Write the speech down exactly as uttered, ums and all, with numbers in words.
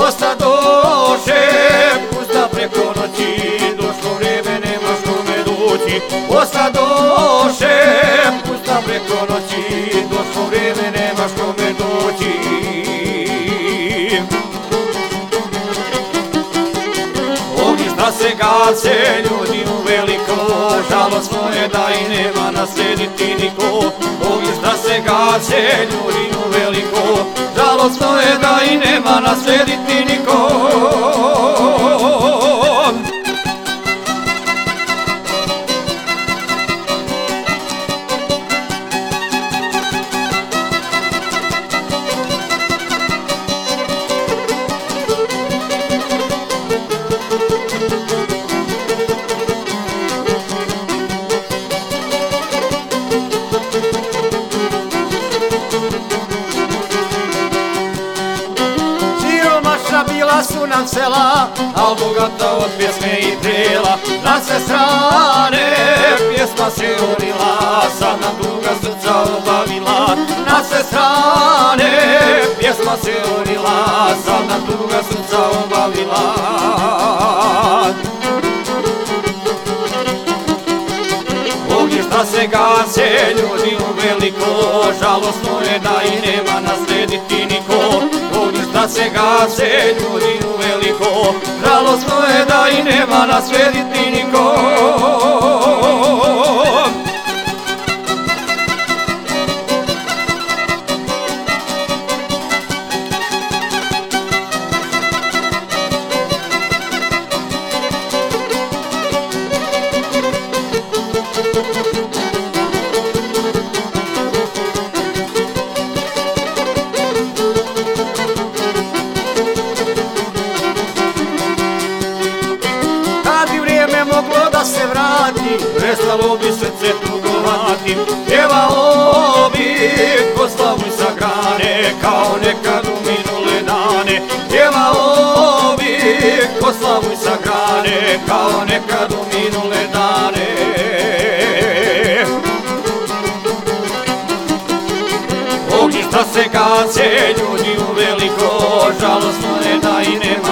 Ostadoše pusta preko noći, došlo vreme nemaš kome doći. Ostadoše pusta preko noći, došlo vreme nemaš kome doći. Ognjišta se gase, ljudi u veliko, žalostno je da i nema naslediti niko. Ognjišta se gase, ljudi u veliko, žalostno je da i nema naslediti niko. Bila su nam sela, al bogata od pjesme i trela. Na sve strane pjesma se orila, sad nam druga srca obavila. Na sve strane pjesma se orila, sad nam druga srca obavila. Ognjišta se gase, ljudi u veliko, žalostno je da i nema naslediti niko. Ognjišta se gase, ljudi u veliko, žalostno je da i nema naslediti niko. Moglo da se vrati, prestalo bi srce tugovati. Pjevalo bi ko slavuj sa grane, kao nekad u minule dane. Pjevalo bi ko slavuj sa grane, kao nekad u minule dane. Ognjišta se gase, ljudi u veliko, žalostno je da i nema